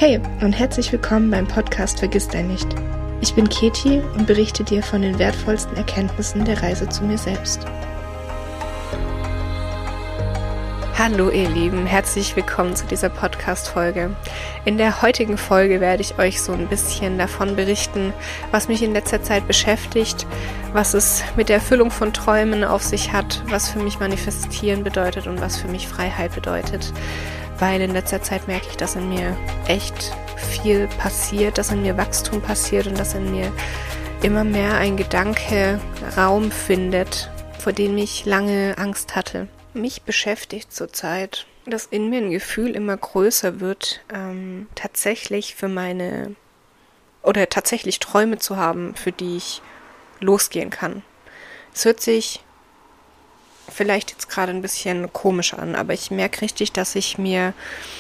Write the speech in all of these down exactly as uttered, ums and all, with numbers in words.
Hey und herzlich willkommen beim Podcast Vergiss dein nicht. Ich bin Keti und berichte dir von den wertvollsten Erkenntnissen der Reise zu mir selbst. Hallo ihr Lieben, herzlich willkommen zu dieser Podcast-Folge. In der heutigen Folge werde ich euch so ein bisschen davon berichten, was mich in letzter Zeit beschäftigt, was es mit der Erfüllung von Träumen auf sich hat, was für mich Manifestieren bedeutet und was für mich Freiheit bedeutet. Weil in letzter Zeit merke ich, dass in mir echt viel passiert, dass in mir Wachstum passiert und dass in mir immer mehr ein Gedanke Raum findet, vor dem ich lange Angst hatte. Mich beschäftigt zurzeit, dass in mir ein Gefühl immer größer wird, ähm, tatsächlich für meine, oder tatsächlich Träume zu haben, für die ich losgehen kann. Es hört sich vielleicht jetzt gerade ein bisschen komisch an, aber ich merke richtig, dass ich mir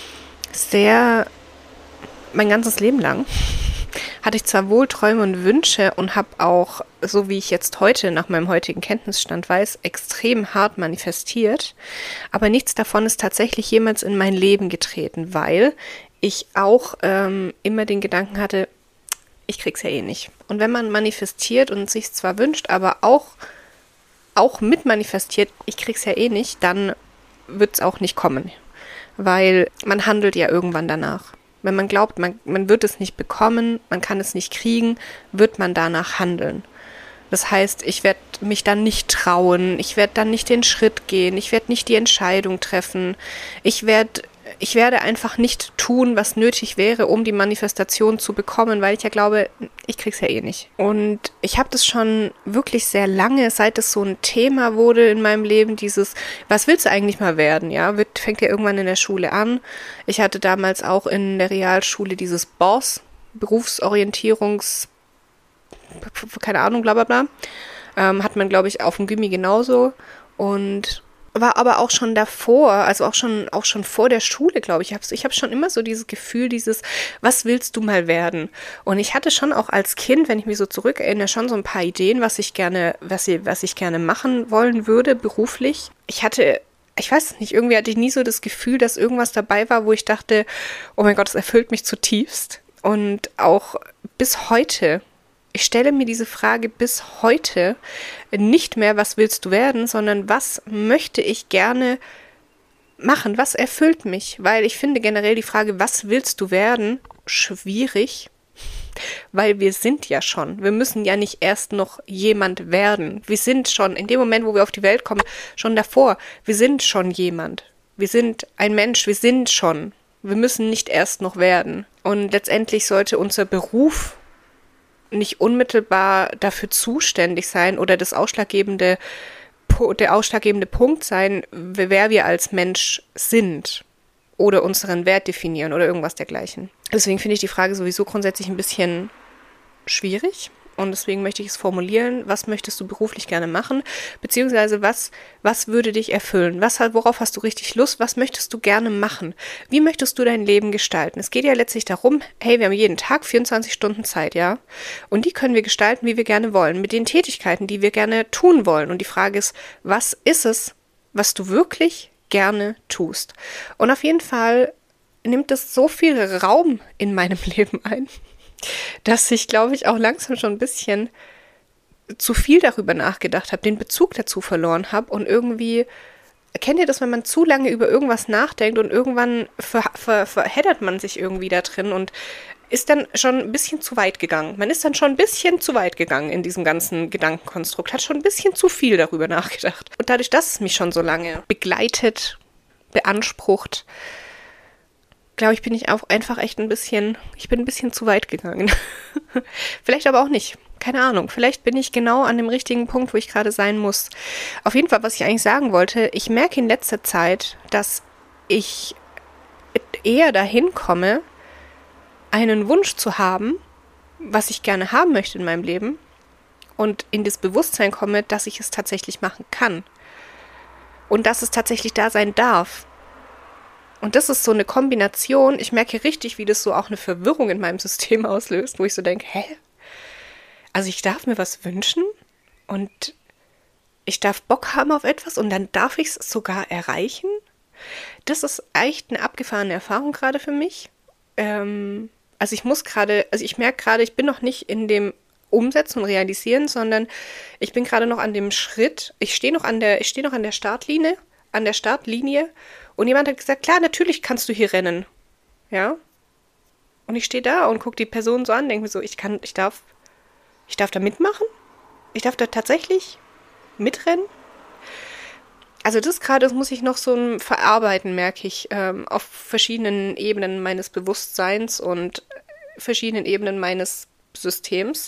sehr, mein ganzes Leben lang, hatte ich zwar wohl Träume und Wünsche und habe auch, so wie ich jetzt heute nach meinem heutigen Kenntnisstand weiß, extrem hart manifestiert, aber nichts davon ist tatsächlich jemals in mein Leben getreten, weil ich auch ähm, immer den Gedanken hatte, ich krieg's ja eh nicht. Und wenn man manifestiert und sich zwar wünscht, aber auch auch mit manifestiert, ich krieg's ja eh nicht, dann wird's auch nicht kommen. Weil man handelt ja irgendwann danach. Wenn man glaubt, man, man wird es nicht bekommen, man kann es nicht kriegen, wird man danach handeln. Das heißt, ich werde mich dann nicht trauen, ich werde dann nicht den Schritt gehen, ich werde nicht die Entscheidung treffen, ich werde ich werde einfach nicht tun, was nötig wäre, um die Manifestation zu bekommen, weil ich ja glaube, ich krieg's ja eh nicht. Und ich habe das schon wirklich sehr lange, seit es so ein Thema wurde in meinem Leben, dieses, was willst du eigentlich mal werden, ja, wird, fängt ja irgendwann in der Schule an. Ich hatte damals auch in der Realschule dieses B O S, Berufsorientierungs, keine Ahnung, bla bla bla, ähm, hat man, glaube ich, auf dem Gymi genauso und war aber auch schon davor, also auch schon auch schon vor der Schule, glaube ich. Ich habe ich hab schon immer so dieses Gefühl, dieses, was willst du mal werden? Und ich hatte schon auch als Kind, wenn ich mich so zurückerinnere, schon so ein paar Ideen, was ich gerne, was ich, was ich gerne machen wollen würde, beruflich. Ich hatte, ich weiß nicht, irgendwie hatte ich nie so das Gefühl, dass irgendwas dabei war, wo ich dachte, oh mein Gott, das erfüllt mich zutiefst. Und auch bis heute, ich stelle mir diese Frage bis heute nicht mehr, was willst du werden, sondern was möchte ich gerne machen, was erfüllt mich? Weil ich finde generell die Frage, was willst du werden, schwierig, weil wir sind ja schon. Wir müssen ja nicht erst noch jemand werden. Wir sind schon, in dem Moment, wo wir auf die Welt kommen, schon davor. Wir sind schon jemand. Wir sind ein Mensch, wir sind schon. Wir müssen nicht erst noch werden. Und letztendlich sollte unser Beruf nicht unmittelbar dafür zuständig sein oder das ausschlaggebende, der ausschlaggebende Punkt sein, wer wir als Mensch sind oder unseren Wert definieren oder irgendwas dergleichen. Deswegen finde ich die Frage sowieso grundsätzlich ein bisschen schwierig und deswegen möchte ich es formulieren, was möchtest du beruflich gerne machen, beziehungsweise was, was würde dich erfüllen, was, worauf hast du richtig Lust, was möchtest du gerne machen, wie möchtest du dein Leben gestalten? Es geht ja letztlich darum, hey, wir haben jeden Tag vierundzwanzig Stunden Zeit, ja, und die können wir gestalten, wie wir gerne wollen, mit den Tätigkeiten, die wir gerne tun wollen und die Frage ist, was ist es, was du wirklich gerne tust? Und auf jeden Fall nimmt es so viel Raum in meinem Leben ein, dass ich, glaube ich, auch langsam schon ein bisschen zu viel darüber nachgedacht habe, den Bezug dazu verloren habe und irgendwie, kennt ihr das, wenn man zu lange über irgendwas nachdenkt und irgendwann ver, ver, verheddert man sich irgendwie da drin und ist dann schon ein bisschen zu weit gegangen. Man ist dann schon ein bisschen zu weit gegangen in diesem ganzen Gedankenkonstrukt, hat schon ein bisschen zu viel darüber nachgedacht. Und dadurch, dass es mich schon so lange begleitet, beansprucht, glaube ich, bin ich auch einfach echt ein bisschen, ich bin ein bisschen zu weit gegangen. Vielleicht aber auch nicht. Keine Ahnung. Vielleicht bin ich genau an dem richtigen Punkt, wo ich gerade sein muss. Auf jeden Fall, was ich eigentlich sagen wollte, ich merke in letzter Zeit, dass ich eher dahin komme, einen Wunsch zu haben, was ich gerne haben möchte in meinem Leben und in das Bewusstsein komme, dass ich es tatsächlich machen kann. Und dass es tatsächlich da sein darf. Und das ist so eine Kombination, ich merke richtig, wie das so auch eine Verwirrung in meinem System auslöst, wo ich so denke, hä? Also ich darf mir was wünschen und ich darf Bock haben auf etwas und dann darf ich es sogar erreichen? Das ist echt eine abgefahrene Erfahrung gerade für mich. ähm, also ich muss gerade, also ich merke gerade, ich bin noch nicht in dem Umsetzen und Realisieren, sondern ich bin gerade noch an dem Schritt, ich stehe noch an der, ich stehe noch an der Startlinie, an der Startlinie und jemand hat gesagt, klar, natürlich kannst du hier rennen. Ja. Und ich stehe da und gucke die Person so an, denke mir so, ich kann, ich darf, ich darf da mitmachen? Ich darf da tatsächlich mitrennen? Also das gerade, das muss ich noch so ein verarbeiten, merke ich, ähm, auf verschiedenen Ebenen meines Bewusstseins und verschiedenen Ebenen meines Systems.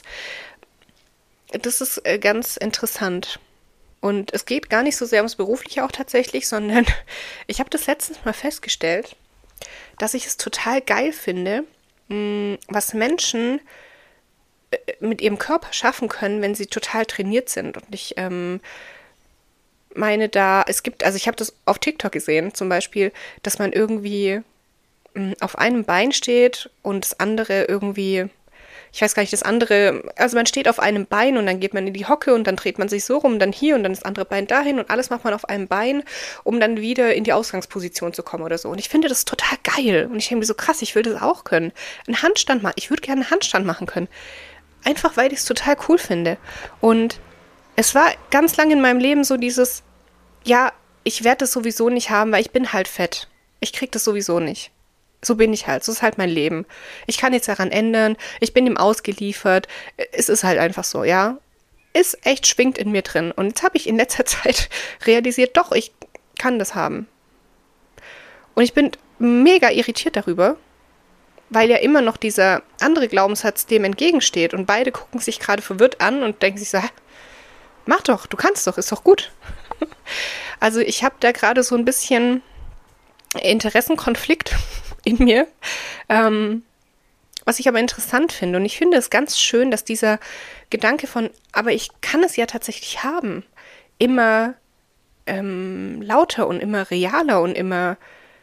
Das ist äh, ganz interessant. Und es geht gar nicht so sehr ums Berufliche auch tatsächlich, sondern ich habe das letztens mal festgestellt, dass ich es total geil finde, mh, was Menschen äh, mit ihrem Körper schaffen können, wenn sie total trainiert sind. Und ich ähm, meine da, es gibt, also ich habe das auf TikTok gesehen, zum Beispiel, dass man irgendwie mh, auf einem Bein steht und das andere irgendwie, ich weiß gar nicht, das andere, also man steht auf einem Bein und dann geht man in die Hocke und dann dreht man sich so rum, dann hier und dann das andere Bein dahin und alles macht man auf einem Bein, um dann wieder in die Ausgangsposition zu kommen oder so. Und ich finde das total geil. Und ich denke mir so, krass, ich will das auch können. Einen Handstand machen, ich würde gerne einen Handstand machen können. Einfach, weil ich es total cool finde. Und es war ganz lange in meinem Leben so dieses, ja, ich werde das sowieso nicht haben, weil ich bin halt fett. Ich krieg das sowieso nicht. So bin ich halt. So ist halt mein Leben. Ich kann nichts daran ändern. Ich bin ihm ausgeliefert. Es ist halt einfach so, ja. Ist echt schwingt in mir drin. Und jetzt habe ich in letzter Zeit realisiert, doch, ich kann das haben. Und ich bin mega irritiert darüber, weil ja immer noch dieser andere Glaubenssatz dem entgegensteht. Und beide gucken sich gerade verwirrt an und denken sich so, hä? Mach doch, du kannst doch, ist doch gut. Also ich habe da gerade so ein bisschen Interessenkonflikt in mir, ähm, was ich aber interessant finde. Und ich finde es ganz schön, dass dieser Gedanke von, aber ich kann es ja tatsächlich haben, immer ähm, lauter und immer realer und immer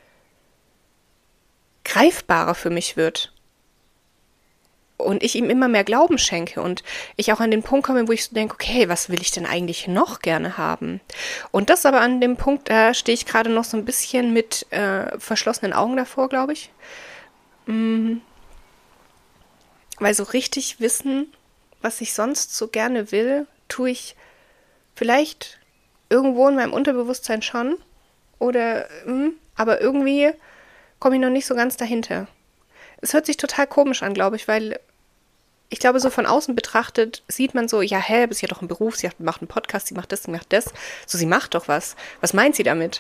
greifbarer für mich wird. Und ich ihm immer mehr Glauben schenke und ich auch an den Punkt komme, wo ich so denke, okay, was will ich denn eigentlich noch gerne haben? Und das aber an dem Punkt, da stehe ich gerade noch so ein bisschen mit äh, verschlossenen Augen davor, glaube ich. Mhm. Weil so richtig wissen, was ich sonst so gerne will, tue ich vielleicht irgendwo in meinem Unterbewusstsein schon. Oder, mh, aber irgendwie komme ich noch nicht so ganz dahinter. Es hört sich total komisch an, glaube ich, weil ich glaube, so von außen betrachtet sieht man so, ja, hä, ist ja doch ein Beruf, sie macht einen Podcast, sie macht das, sie macht das. So, sie macht doch was. Was meint sie damit?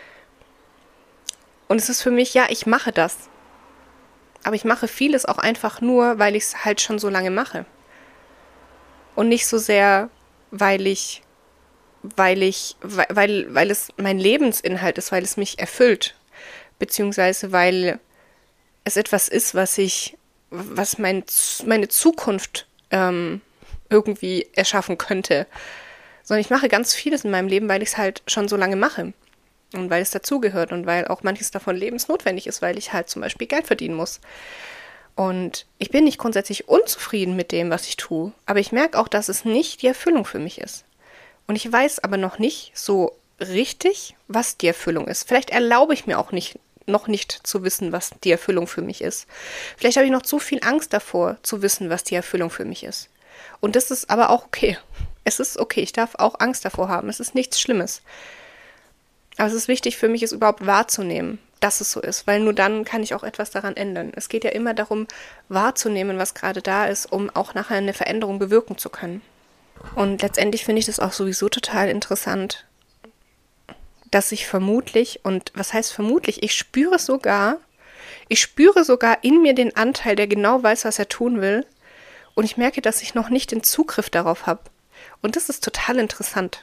Und es ist für mich, ja, ich mache das. Aber ich mache vieles auch einfach nur, weil ich es halt schon so lange mache. Und nicht so sehr, weil ich, weil ich, weil, weil es mein Lebensinhalt ist, weil es mich erfüllt. Beziehungsweise, weil es etwas ist, was ich, was mein, meine Zukunft ähm, irgendwie erschaffen könnte. Sondern ich mache ganz vieles in meinem Leben, weil ich es halt schon so lange mache. Und weil es dazugehört und weil auch manches davon lebensnotwendig ist, weil ich halt zum Beispiel Geld verdienen muss. Und ich bin nicht grundsätzlich unzufrieden mit dem, was ich tue. Aber ich merke auch, dass es nicht die Erfüllung für mich ist. Und ich weiß aber noch nicht so richtig, was die Erfüllung ist. Vielleicht erlaube ich mir auch nicht, noch nicht zu wissen, was die Erfüllung für mich ist. Vielleicht habe ich noch zu viel Angst davor, zu wissen, was die Erfüllung für mich ist. Und das ist aber auch okay. Es ist okay, ich darf auch Angst davor haben. Es ist nichts Schlimmes. Aber es ist wichtig für mich, es überhaupt wahrzunehmen, dass es so ist, weil nur dann kann ich auch etwas daran ändern. Es geht ja immer darum, wahrzunehmen, was gerade da ist, um auch nachher eine Veränderung bewirken zu können. Und letztendlich finde ich das auch sowieso total interessant, dass ich vermutlich, und was heißt vermutlich, ich spüre sogar, ich spüre sogar in mir den Anteil, der genau weiß, was er tun will, und ich merke, dass ich noch nicht den Zugriff darauf habe. Und das ist total interessant.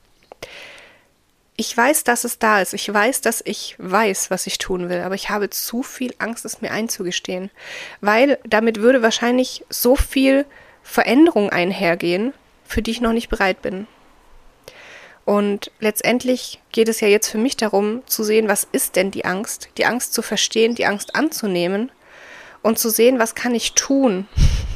Ich weiß, dass es da ist. Ich weiß, dass ich weiß, was ich tun will, aber ich habe zu viel Angst, es mir einzugestehen, weil damit würde wahrscheinlich so viel Veränderung einhergehen, für die ich noch nicht bereit bin. Und letztendlich geht es ja jetzt für mich darum, zu sehen, was ist denn die Angst? Die Angst zu verstehen, die Angst anzunehmen und zu sehen, was kann ich tun?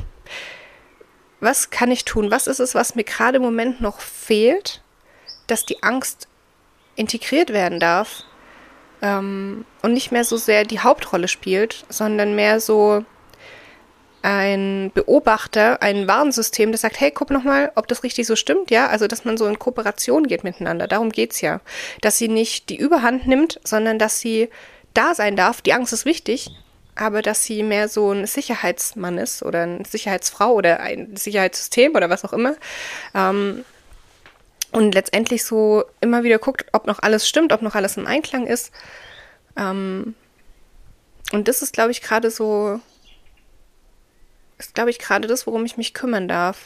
Was kann ich tun? Was ist es, was mir gerade im Moment noch fehlt, dass die Angst integriert werden darf ähm, und nicht mehr so sehr die Hauptrolle spielt, sondern mehr so ein Beobachter, ein Warnsystem, das sagt, hey, guck nochmal, ob das richtig so stimmt, ja, also dass man so in Kooperation geht miteinander, darum geht's ja, dass sie nicht die Überhand nimmt, sondern dass sie da sein darf, die Angst ist wichtig, aber dass sie mehr so ein Sicherheitsmann ist oder eine Sicherheitsfrau oder ein Sicherheitssystem oder was auch immer, ähm, und letztendlich so immer wieder guckt, ob noch alles stimmt, ob noch alles im Einklang ist, ähm, und das ist, glaube ich, gerade so ist, glaube ich, gerade das, worum ich mich kümmern darf.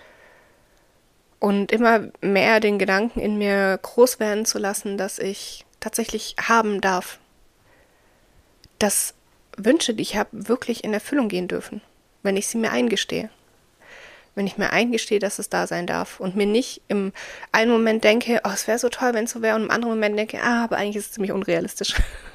Und immer mehr den Gedanken in mir groß werden zu lassen, dass ich tatsächlich haben darf. Dass Wünsche, die ich habe, wirklich in Erfüllung gehen dürfen. Wenn ich sie mir eingestehe. Wenn ich mir eingestehe, dass es da sein darf. Und mir nicht im einen Moment denke, oh, es wäre so toll, wenn es so wäre. Und im anderen Moment denke, ah, aber eigentlich ist es ziemlich unrealistisch.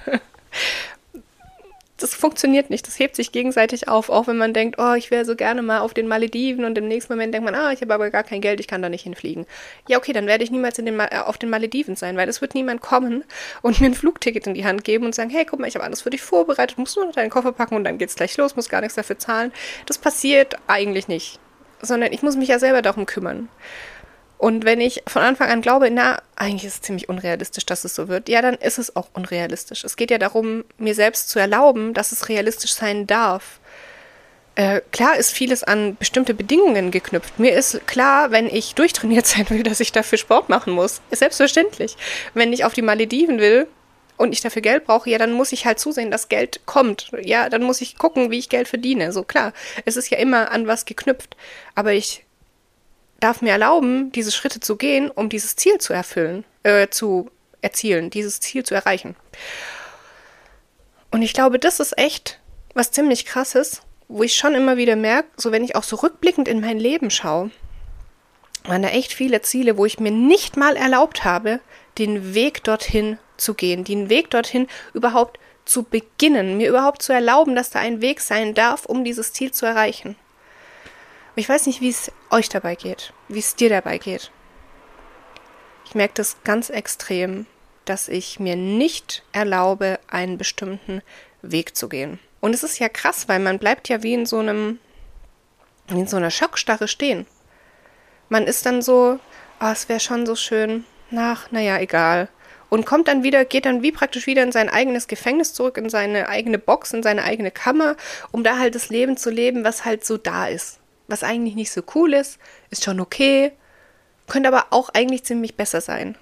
Das funktioniert nicht, das hebt sich gegenseitig auf, auch wenn man denkt, oh, ich wäre so gerne mal auf den Malediven und im nächsten Moment denkt man, ah, ich habe aber gar kein Geld, ich kann da nicht hinfliegen. Ja, okay, dann werde ich niemals in den Ma- auf den Malediven sein, weil es wird niemand kommen und mir ein Flugticket in die Hand geben und sagen, hey, guck mal, ich habe alles für dich vorbereitet, musst nur noch deinen Koffer packen und dann geht's gleich los, musst gar nichts dafür zahlen. Das passiert eigentlich nicht, sondern ich muss mich ja selber darum kümmern. Und wenn ich von Anfang an glaube, na, eigentlich ist es ziemlich unrealistisch, dass es so wird, ja, dann ist es auch unrealistisch. Es geht ja darum, mir selbst zu erlauben, dass es realistisch sein darf. Äh, klar ist vieles an bestimmte Bedingungen geknüpft. Mir ist klar, wenn ich durchtrainiert sein will, dass ich dafür Sport machen muss. Ist selbstverständlich. Wenn ich auf die Malediven will und ich dafür Geld brauche, ja, dann muss ich halt zusehen, dass Geld kommt. Ja, dann muss ich gucken, wie ich Geld verdiene. So, klar, es ist ja immer an was geknüpft. Aber ich darf mir erlauben, diese Schritte zu gehen, um dieses Ziel zu erfüllen, äh, zu erzielen, dieses Ziel zu erreichen. Und ich glaube, das ist echt was ziemlich Krasses, wo ich schon immer wieder merke, so wenn ich auch so rückblickend in mein Leben schaue, waren da echt viele Ziele, wo ich mir nicht mal erlaubt habe, den Weg dorthin zu gehen, den Weg dorthin überhaupt zu beginnen, mir überhaupt zu erlauben, dass da ein Weg sein darf, um dieses Ziel zu erreichen. Ich weiß nicht, wie es euch dabei geht, wie es dir dabei geht. Ich merke das ganz extrem, dass ich mir nicht erlaube, einen bestimmten Weg zu gehen. Und es ist ja krass, weil man bleibt ja wie in so einem, wie in so einer Schockstarre stehen. Man ist dann so, oh, es wäre schon so schön, ach, naja, egal. Und kommt dann wieder, geht dann wie praktisch wieder in sein eigenes Gefängnis zurück, in seine eigene Box, in seine eigene Kammer, um da halt das Leben zu leben, was halt so da ist. Was eigentlich nicht so cool ist, ist schon okay, könnte aber auch eigentlich ziemlich besser sein.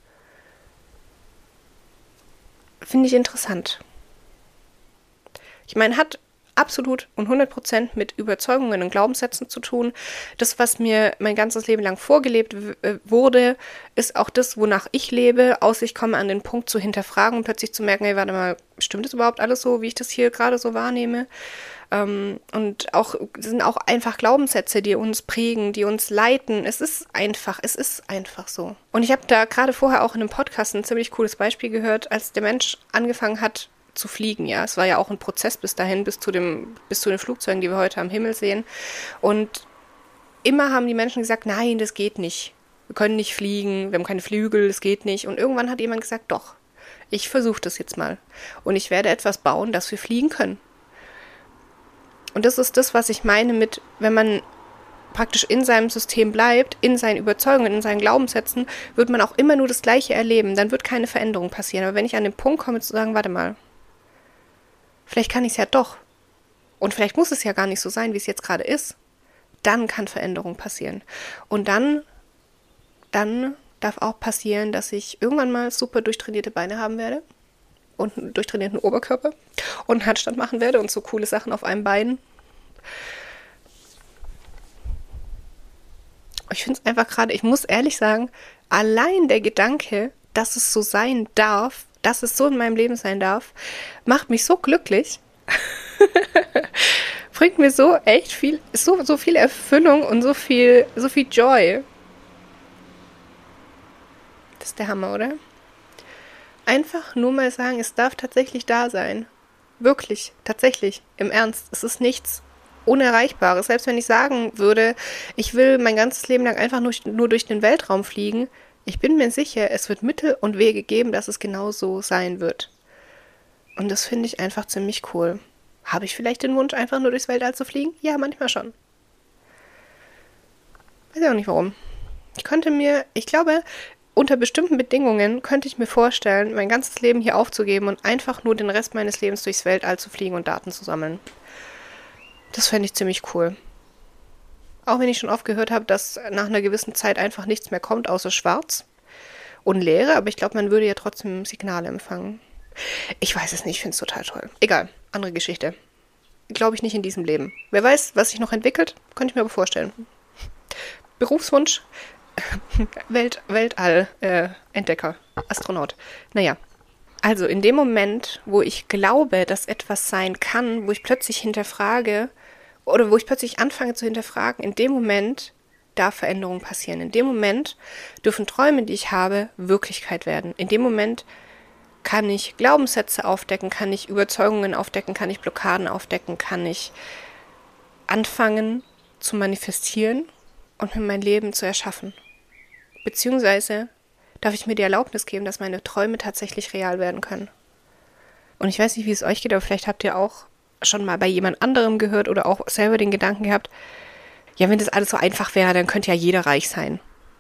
Finde ich interessant. Ich meine, hat absolut und hundert Prozent mit Überzeugungen und Glaubenssätzen zu tun. Das, was mir mein ganzes Leben lang vorgelebt w- wurde, ist auch das, wonach ich lebe, außer ich komme an den Punkt zu hinterfragen und plötzlich zu merken, hey, warte mal, stimmt das überhaupt alles so, wie ich das hier gerade so wahrnehme? Ähm, und auch das sind auch einfach Glaubenssätze, die uns prägen, die uns leiten. Es ist einfach, es ist einfach so. Und ich habe da gerade vorher auch in einem Podcast ein ziemlich cooles Beispiel gehört, als der Mensch angefangen hat zu fliegen, ja. Es war ja auch ein Prozess bis dahin, bis zu dem, bis zu den Flugzeugen, die wir heute am Himmel sehen. Und immer haben die Menschen gesagt, nein, das geht nicht. Wir können nicht fliegen, wir haben keine Flügel, das geht nicht. Und irgendwann hat jemand gesagt, doch, ich versuche das jetzt mal. Und ich werde etwas bauen, dass wir fliegen können. Und das ist das, was ich meine mit, wenn man praktisch in seinem System bleibt, in seinen Überzeugungen, in seinen Glaubenssätzen, wird man auch immer nur das Gleiche erleben. Dann wird keine Veränderung passieren. Aber wenn ich an den Punkt komme zu sagen, warte mal, vielleicht kann ich es ja doch. Und vielleicht muss es ja gar nicht so sein, wie es jetzt gerade ist. Dann kann Veränderung passieren. Und dann, dann darf auch passieren, dass ich irgendwann mal super durchtrainierte Beine haben werde. Und einen durchtrainierten Oberkörper und einen Handstand machen werde und so coole Sachen auf einem Bein. Ich finde es einfach gerade, ich muss ehrlich sagen, allein der Gedanke, dass es so sein darf, dass es so in meinem Leben sein darf, macht mich so glücklich. Bringt mir so echt viel, so, so viel Erfüllung und so viel, so viel Joy. Das ist der Hammer, oder? Einfach nur mal sagen, es darf tatsächlich da sein. Wirklich, tatsächlich, im Ernst. Es ist nichts Unerreichbares. Selbst wenn ich sagen würde, ich will mein ganzes Leben lang einfach nur, nur durch den Weltraum fliegen, ich bin mir sicher, es wird Mittel und Wege geben, dass es genau so sein wird. Und das finde ich einfach ziemlich cool. Habe ich vielleicht den Wunsch, einfach nur durchs Weltall zu fliegen? Ja, manchmal schon. Weiß ich auch nicht warum. Ich könnte mir, ich glaube, unter bestimmten Bedingungen könnte ich mir vorstellen, mein ganzes Leben hier aufzugeben und einfach nur den Rest meines Lebens durchs Weltall zu fliegen und Daten zu sammeln. Das fände ich ziemlich cool. Auch wenn ich schon oft gehört habe, dass nach einer gewissen Zeit einfach nichts mehr kommt, außer Schwarz und Leere, aber ich glaube, man würde ja trotzdem Signale empfangen. Ich weiß es nicht, ich finde es total toll. Egal, andere Geschichte. Glaube ich nicht in diesem Leben. Wer weiß, was sich noch entwickelt, könnte ich mir aber vorstellen. Berufswunsch, Welt, Weltall, äh, Entdecker, Astronaut. Naja, also in dem Moment, wo ich glaube, dass etwas sein kann, wo ich plötzlich hinterfrage oder wo ich plötzlich anfange zu hinterfragen, in dem Moment darf Veränderung passieren. In dem Moment dürfen Träume, die ich habe, Wirklichkeit werden. In dem Moment kann ich Glaubenssätze aufdecken, kann ich Überzeugungen aufdecken, kann ich Blockaden aufdecken, kann ich anfangen zu manifestieren und mir mein Leben zu erschaffen. Beziehungsweise darf ich mir die Erlaubnis geben, dass meine Träume tatsächlich real werden können. Und ich weiß nicht, wie es euch geht, aber vielleicht habt ihr auch schon mal bei jemand anderem gehört oder auch selber den Gedanken gehabt, ja, wenn das alles so einfach wäre, dann könnte ja jeder reich sein.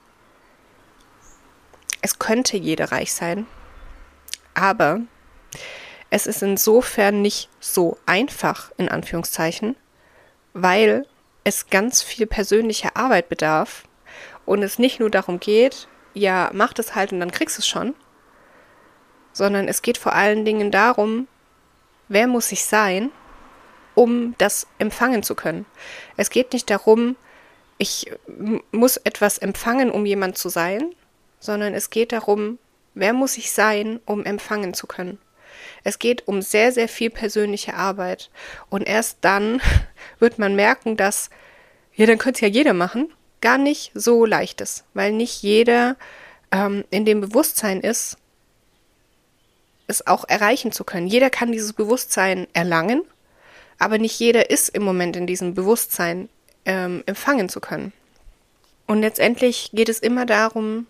Es könnte jeder reich sein, aber es ist insofern nicht so einfach, in Anführungszeichen, weil es ganz viel persönliche Arbeit bedarf und es nicht nur darum geht, ja, mach das halt und dann kriegst du es schon, sondern es geht vor allen Dingen darum, wer muss ich sein, um das empfangen zu können. Es geht nicht darum, ich m- muss etwas empfangen, um jemand zu sein, sondern es geht darum, wer muss ich sein, um empfangen zu können. Es geht um sehr, sehr viel persönliche Arbeit. Und erst dann wird man merken, dass, ja, dann könnte es ja jeder machen, gar nicht so leicht ist. Weil nicht jeder ähm, in dem Bewusstsein ist, es auch erreichen zu können. Jeder kann dieses Bewusstsein erlangen, aber nicht jeder ist im Moment in diesem Bewusstsein ähm, empfangen zu können. Und letztendlich geht es immer darum,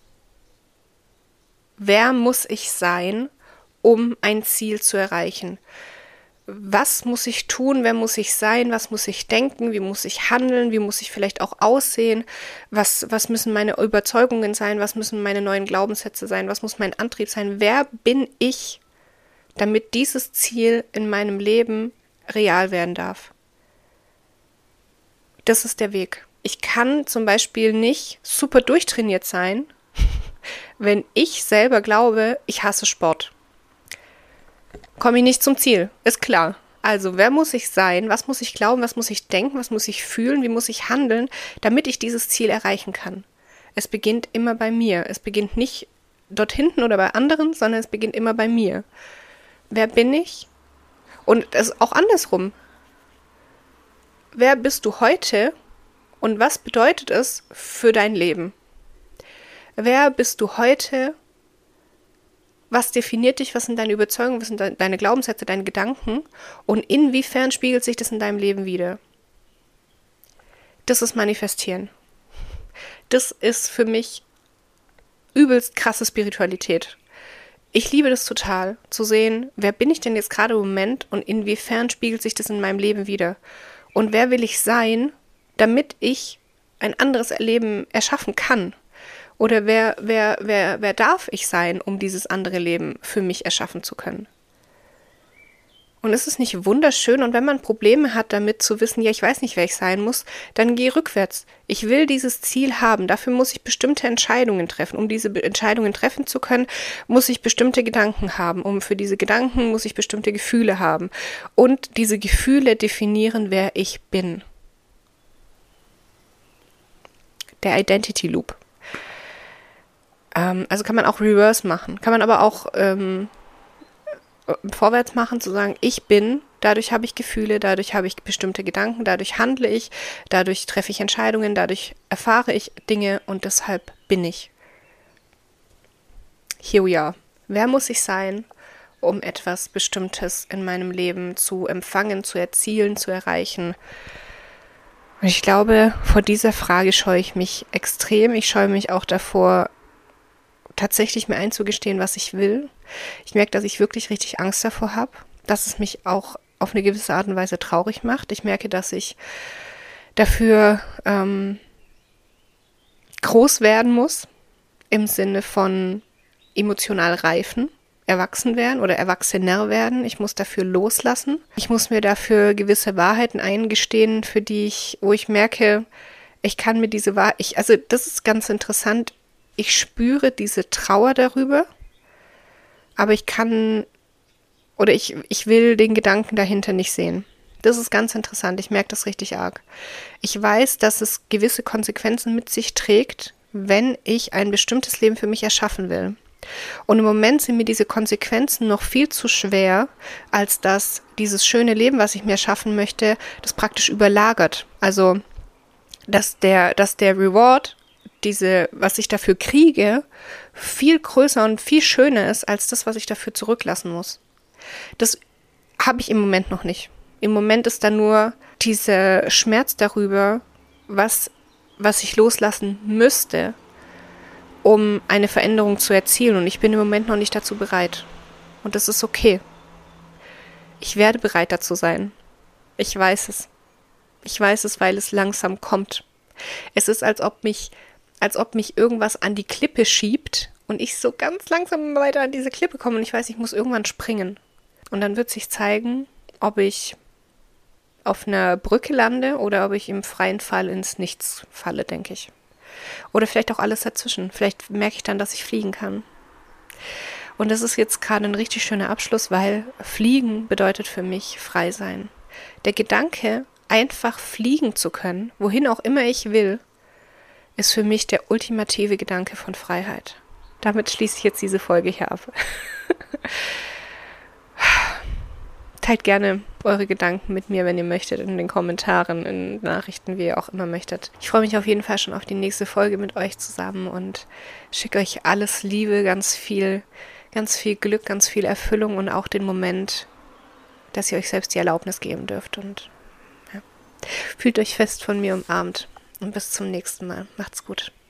wer muss ich sein, um ein Ziel zu erreichen? Was muss ich tun? Wer muss ich sein? Was muss ich denken? Wie muss ich handeln? Wie muss ich vielleicht auch aussehen? Was, was müssen meine Überzeugungen sein? Was müssen meine neuen Glaubenssätze sein? Was muss mein Antrieb sein? Wer bin ich, damit dieses Ziel in meinem Leben real werden darf? Das ist der Weg. Ich kann zum Beispiel nicht super durchtrainiert sein, wenn ich selber glaube, ich hasse Sport. Komme ich nicht zum Ziel, ist klar. Also, wer muss ich sein? Was muss ich glauben? Was muss ich denken? Was muss ich fühlen? Wie muss ich handeln, damit ich dieses Ziel erreichen kann? Es beginnt immer bei mir. Es beginnt nicht dort hinten oder bei anderen, sondern es beginnt immer bei mir. Wer bin ich? Und es ist auch andersrum. Wer bist du heute und was bedeutet es für dein Leben? Wer bist du heute? Was definiert dich? Was sind deine Überzeugungen? Was sind de- deine Glaubenssätze, deine Gedanken? Und inwiefern spiegelt sich das in deinem Leben wider? Das ist Manifestieren. Das ist für mich übelst krasse Spiritualität. Ich liebe das total, zu sehen, wer bin ich denn jetzt gerade im Moment und inwiefern spiegelt sich das in meinem Leben wider? Und wer will ich sein, damit ich ein anderes Leben erschaffen kann? Oder wer, wer, wer, wer darf ich sein, um dieses andere Leben für mich erschaffen zu können? Und ist es nicht wunderschön? Und wenn man Probleme hat damit zu wissen, ja, ich weiß nicht, wer ich sein muss, dann geh rückwärts. Ich will dieses Ziel haben. Dafür muss ich bestimmte Entscheidungen treffen. Um diese Entscheidungen treffen zu können, muss ich bestimmte Gedanken haben. Um für diese Gedanken muss ich bestimmte Gefühle haben. Und diese Gefühle definieren, wer ich bin. Der Identity Loop. Ähm, also kann man auch reverse machen. Kann man aber auch ähm, vorwärts machen, zu sagen, ich bin, dadurch habe ich Gefühle, dadurch habe ich bestimmte Gedanken, dadurch handle ich, dadurch treffe ich Entscheidungen, dadurch erfahre ich Dinge und deshalb bin ich. Here we are. Wer muss ich sein, um etwas Bestimmtes in meinem Leben zu empfangen, zu erzielen, zu erreichen? Und ich glaube, vor dieser Frage scheue ich mich extrem. Ich scheue mich auch davor, tatsächlich mir einzugestehen, was ich will. Ich merke, dass ich wirklich richtig Angst davor habe, dass es mich auch auf eine gewisse Art und Weise traurig macht. Ich merke, dass ich dafür ähm, groß werden muss, im Sinne von emotional reifen, erwachsen werden oder erwachsener werden. Ich muss dafür loslassen. Ich muss mir dafür gewisse Wahrheiten eingestehen, für die ich, wo ich merke, ich kann mir diese Wahrheit, ich, also das ist ganz interessant, ich spüre diese Trauer darüber, aber ich kann, oder ich, ich will den Gedanken dahinter nicht sehen. Das ist ganz interessant, ich merke das richtig arg. Ich weiß, dass es gewisse Konsequenzen mit sich trägt, wenn ich ein bestimmtes Leben für mich erschaffen will. Und im Moment sind mir diese Konsequenzen noch viel zu schwer, als dass dieses schöne Leben, was ich mir erschaffen möchte, das praktisch überlagert. Also, dass der, dass der Reward, diese, was ich dafür kriege, viel größer und viel schöner ist, als das, was ich dafür zurücklassen muss. Das habe ich im Moment noch nicht. Im Moment ist da nur dieser Schmerz darüber, was, was ich loslassen müsste, um eine Veränderung zu erzielen. Und ich bin im Moment noch nicht dazu bereit. Und das ist okay. Ich werde bereit dazu sein. Ich weiß es. Ich weiß es, weil es langsam kommt. Es ist, als ob mich, als ob mich irgendwas an die Klippe schiebt und ich so ganz langsam weiter an diese Klippe komme und ich weiß, ich muss irgendwann springen. Und dann wird sich zeigen, ob ich auf einer Brücke lande oder ob ich im freien Fall ins Nichts falle, denke ich. Oder vielleicht auch alles dazwischen. Vielleicht merke ich dann, dass ich fliegen kann. Und das ist jetzt gerade ein richtig schöner Abschluss, weil Fliegen bedeutet für mich frei sein. Der Gedanke, einfach fliegen zu können, wohin auch immer ich will, ist für mich der ultimative Gedanke von Freiheit. Damit schließe ich jetzt diese Folge hier ab. Teilt gerne eure Gedanken mit mir, wenn ihr möchtet, in den Kommentaren, in Nachrichten, wie ihr auch immer möchtet. Ich freue mich auf jeden Fall schon auf die nächste Folge mit euch zusammen und schicke euch alles Liebe, ganz viel, ganz viel Glück, ganz viel Erfüllung und auch den Moment, dass ihr euch selbst die Erlaubnis geben dürft. Und ja, fühlt euch fest von mir umarmt und bis zum nächsten Mal. Macht's gut.